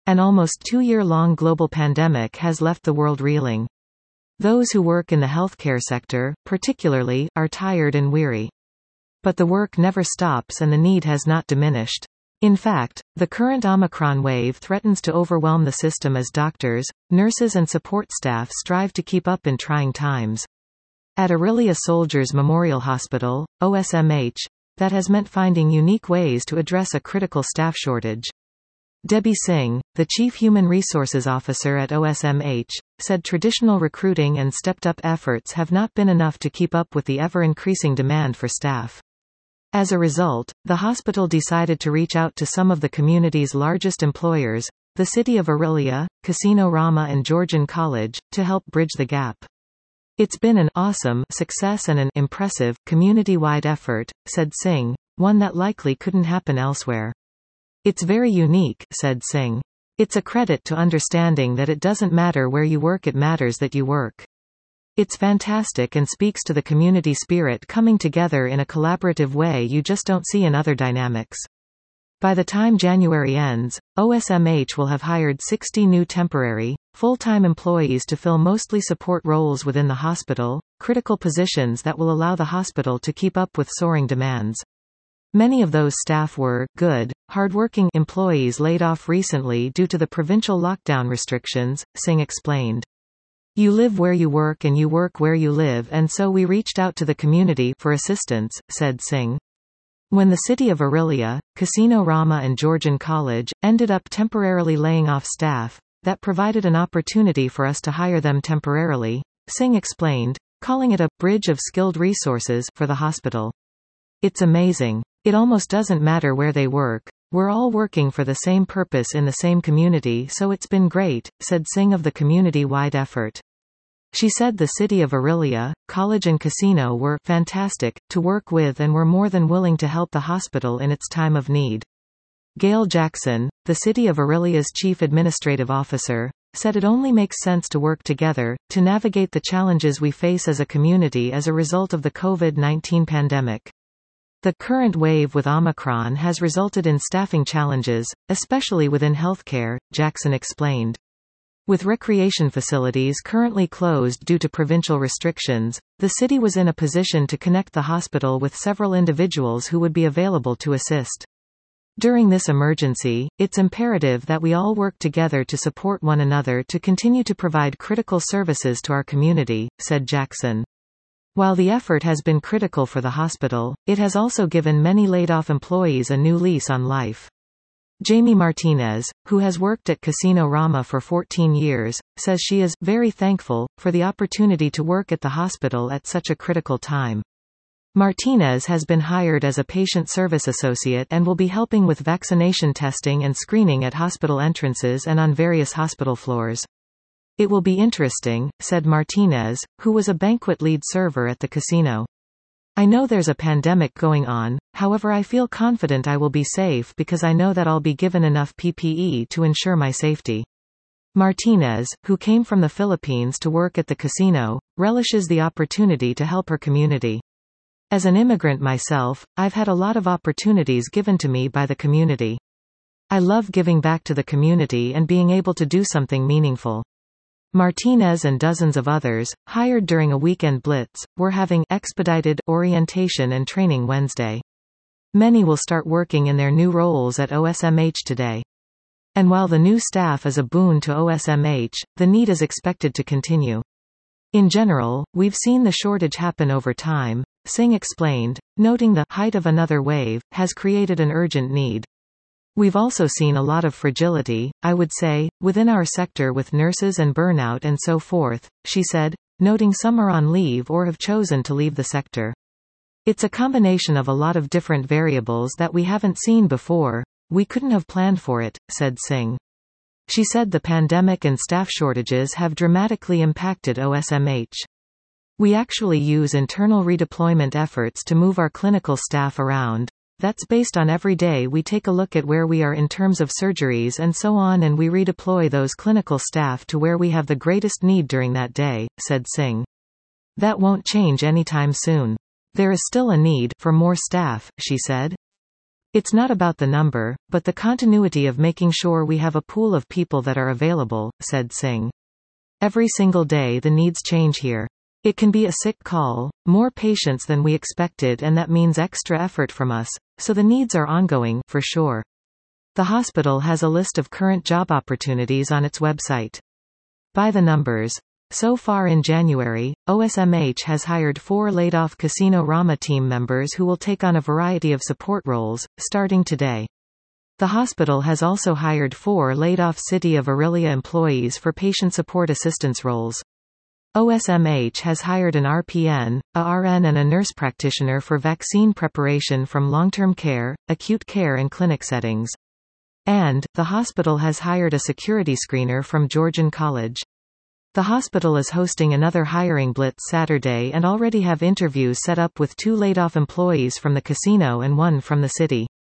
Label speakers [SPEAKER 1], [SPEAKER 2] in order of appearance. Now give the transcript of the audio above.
[SPEAKER 1] An almost 2-year-long global pandemic has left the world reeling. Those who work in the healthcare sector, particularly, are tired and weary. But the work never stops and the need has not diminished. In fact, the current Omicron wave threatens to overwhelm the system as doctors, nurses and support staff strive to keep up in trying times. At Aurelia Soldiers Memorial Hospital, OSMH, that has meant finding unique ways to address a critical staff shortage. Debbie Singh, the Chief Human Resources Officer at OSMH, said traditional recruiting and stepped-up efforts have not been enough to keep up with the ever-increasing demand for staff. As a result, the hospital decided to reach out to some of the community's largest employers, the City of Aurelia, Casino Rama and Georgian College, to help bridge the gap. It's been an awesome success and an impressive, community-wide effort, said Singh, one that likely couldn't happen elsewhere. It's very unique, said Singh. It's a credit to understanding that it doesn't matter where you work, it matters that you work. It's fantastic and speaks to the community spirit coming together in a collaborative way you just don't see in other dynamics. By the time January ends, OSMH will have hired 60 new temporary, full-time employees to fill mostly support roles within the hospital, critical positions that will allow the hospital to keep up with soaring demands. Many of those staff were good, hardworking employees laid off recently due to the provincial lockdown restrictions, Singh explained. You live where you work and you work where you live, and so we reached out to the community for assistance, said Singh. When the City of Aurelia, Casino Rama and Georgian College, ended up temporarily laying off staff, that provided an opportunity for us to hire them temporarily, Singh explained, calling it a bridge of skilled resources for the hospital. It's amazing. It almost doesn't matter where they work. We're all working for the same purpose in the same community, so it's been great, said Singh of the community-wide effort. She said the City of Aurelia, College and Casino were fantastic to work with and were more than willing to help the hospital in its time of need. Gail Jackson, the City of Aurelia's Chief Administrative Officer, said it only makes sense to work together, to navigate the challenges we face as a community as a result of the COVID-19 pandemic. The current wave with Omicron has resulted in staffing challenges, especially within healthcare, Jackson explained. With recreation facilities currently closed due to provincial restrictions, the city was in a position to connect the hospital with several individuals who would be available to assist. During this emergency, it's imperative that we all work together to support one another to continue to provide critical services to our community, said Jackson. While the effort has been critical for the hospital, it has also given many laid-off employees a new lease on life. Jamie Martinez, who has worked at Casino Rama for 14 years, says she is very thankful for the opportunity to work at the hospital at such a critical time. Martinez has been hired as a patient service associate and will be helping with vaccination testing and screening at hospital entrances and on various hospital floors. It will be interesting, said Martinez, who was a banquet lead server at the casino. I know there's a pandemic going on, however I feel confident I will be safe because I know that I'll be given enough PPE to ensure my safety. Martinez, who came from the Philippines to work at the casino, relishes the opportunity to help her community. As an immigrant myself, I've had a lot of opportunities given to me by the community. I love giving back to the community and being able to do something meaningful. Martinez and dozens of others, hired during a weekend blitz, were having expedited orientation and training Wednesday. Many will start working in their new roles at OSMH today. And while the new staff is a boon to OSMH, the need is expected to continue. In general, we've seen the shortage happen over time, Singh explained, noting the height of another wave has created an urgent need. We've also seen a lot of fragility, I would say, within our sector with nurses and burnout and so forth, she said, noting some are on leave or have chosen to leave the sector. It's a combination of a lot of different variables that we haven't seen before. We couldn't have planned for it, said Singh. She said the pandemic and staff shortages have dramatically impacted OSMH. We actually use internal redeployment efforts to move our clinical staff around. That's based on every day we take a look at where we are in terms of surgeries and so on, and we redeploy those clinical staff to where we have the greatest need during that day, said Singh. That won't change anytime soon. There is still a need for more staff, she said. It's not about the number, but the continuity of making sure we have a pool of people that are available, said Singh. Every single day the needs change here. It can be a sick call, more patients than we expected, and that means extra effort from us, so the needs are ongoing, for sure. The hospital has a list of current job opportunities on its website. By the numbers. So far in January, OSMH has hired 4 laid-off Casino Rama team members who will take on a variety of support roles, starting today. The hospital has also hired 4 laid-off City of Aurelia employees for patient support assistance roles. OSMH has hired an RPN, a RN and a nurse practitioner for vaccine preparation from long-term care, acute care and clinic settings. And, the hospital has hired a security screener from Georgian College. The hospital is hosting another hiring blitz Saturday and already have interviews set up with 2 laid-off employees from the casino and 1 from the city.